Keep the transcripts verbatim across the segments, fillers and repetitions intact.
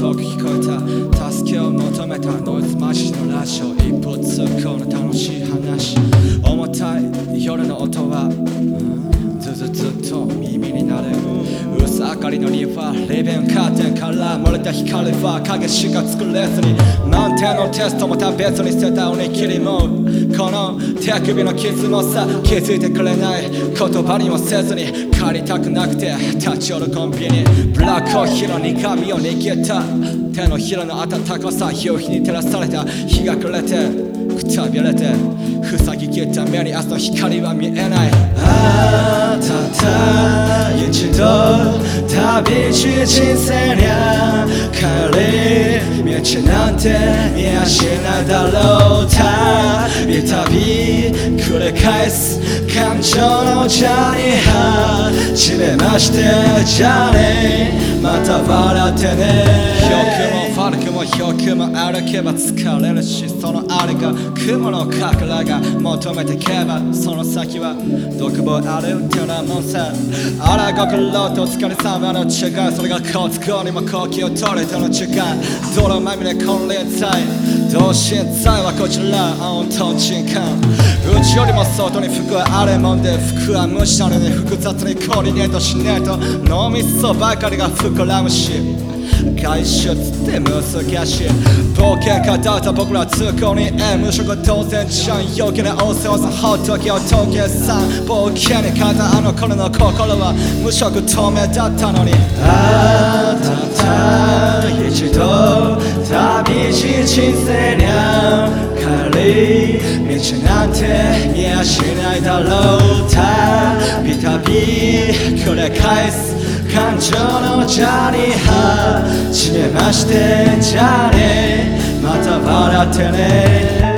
遠く聞こえた助けを求めたノイズマジのラジオ一方通行の楽しい話重たい夜の音はずずずっと耳になる薄明かりのリファーレベンカーテンから漏れた光は影しか作れずに満点のテストも食べずに捨てたおにぎりもこの手首の傷もさ気づいてくれない言葉にもせずに帰りたくなくて立ち寄るコンビニブラックコーヒーの苦みを握った手のひらの温かさ夕日に照らされた日が暮れてくたびれて塞ぎきった目に明日の光は見えないあたた一度旅し人生にゃ帰り道なんて見やしないだろう旅旅繰り返す感情のジャーニー始めましてじゃあねまた笑ってね欲もファルクも欲も歩けば疲れるしそのあれが雲のかけらが求めてけばその先は独房あるってなもんさあらご苦労とお疲れ様の違いそれが交通にも呼吸を取れての違い泥まみれ金輪際同心際はこちら青とんちんかんうちよりも外に服はあれもんで服は無視なのに複雑にコーディネートしねえと脳みそばかりが膨らむし外出って難しい冒険家だった僕ら通行にえ無職当然じゃん余計な大勢をほっとけよ峠さん冒険に変えたあの頃の心は無職透明だったのにあたた一度旅し人生にゃ帰り道なんて見やしないだろう旅旅繰り返す感情のジャーニー始めましてじゃあねまた笑ってね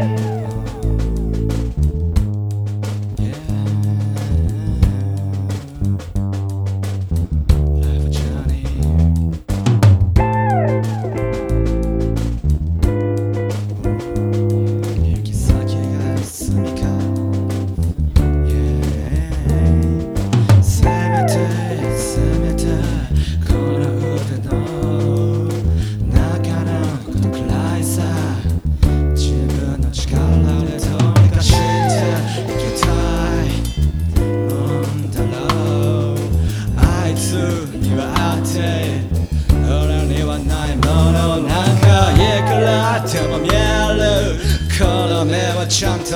でも見えるこの目はちゃんと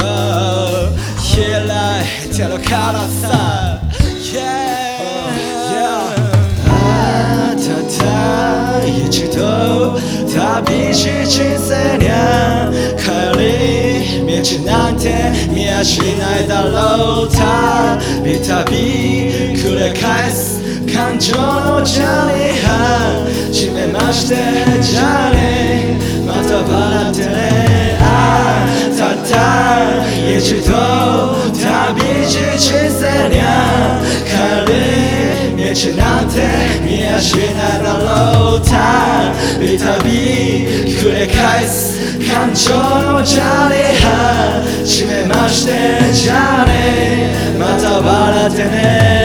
開いてるからさ Yeah, yeah あたた一度旅し人生にゃ帰り道なんて見やしないだろう旅旅繰り返す感情のジャーニー始めましてじゃあねまた笑ってねあたった一度旅し人生にゃ帰り道なんて見やしないだろう旅旅繰り返す感情のジャーニー始めましてじゃあねまた笑って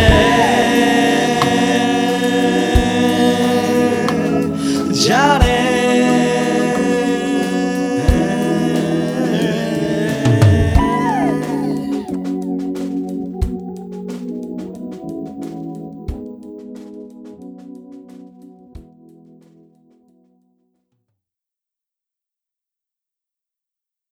ねじゃあね